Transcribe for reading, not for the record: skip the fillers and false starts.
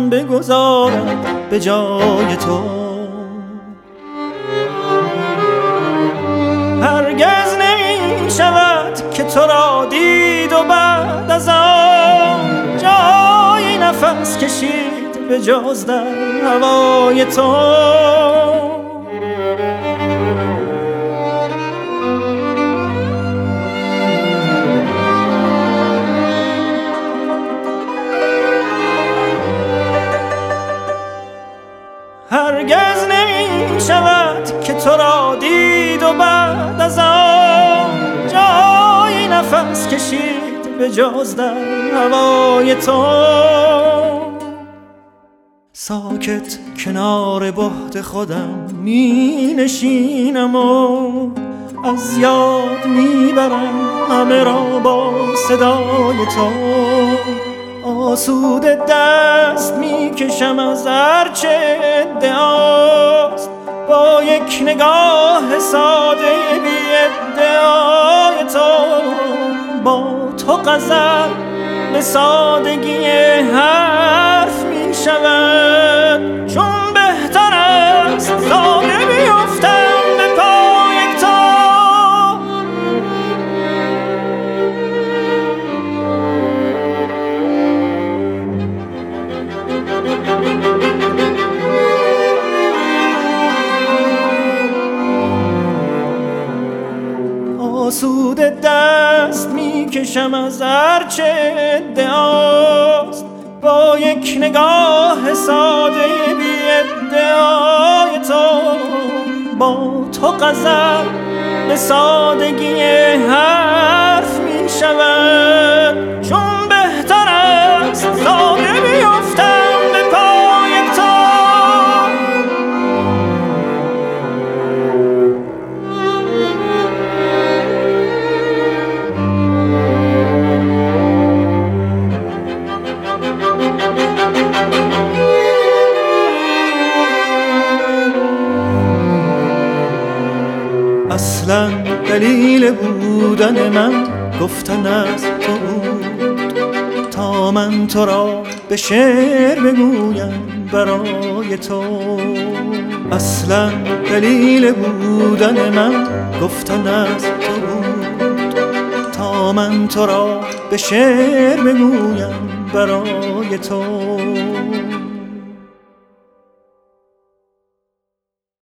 جان بگذارم به جای تو. هرگز نمی شود که تو را دید و بعد از آن جای نفس کشید به جز در هوای تو. هرگز نمی شود که تو را دید و بعد از آن جای نفس کشید به جز در هوای تو. ساکت کنار بهت خودم می نشینم و از یاد می برم همه را با صدای تو. آسوده دست می کشم از هرچه ادعاست، با یک نگاه ساده بی ادعای تو. با تو غزل به سادگی حرف می شود، چون بهتر است ساده بیفتم به پای تو. آسوده دست می کشم از هرچه ادعاست، با یک نگاه ساده بی ادعای تو. با تو غزل به سادگی حرف می شود، چون بهتر است ساده بیفتم به پای تو. اصلا دلیل بودن من گفتن از تو بود، تا من تو را به شعر بگویم برای تو. اصلا دلیل بودن من گفتن از تو بود، تا من تو را به شعر بگویم برای تو.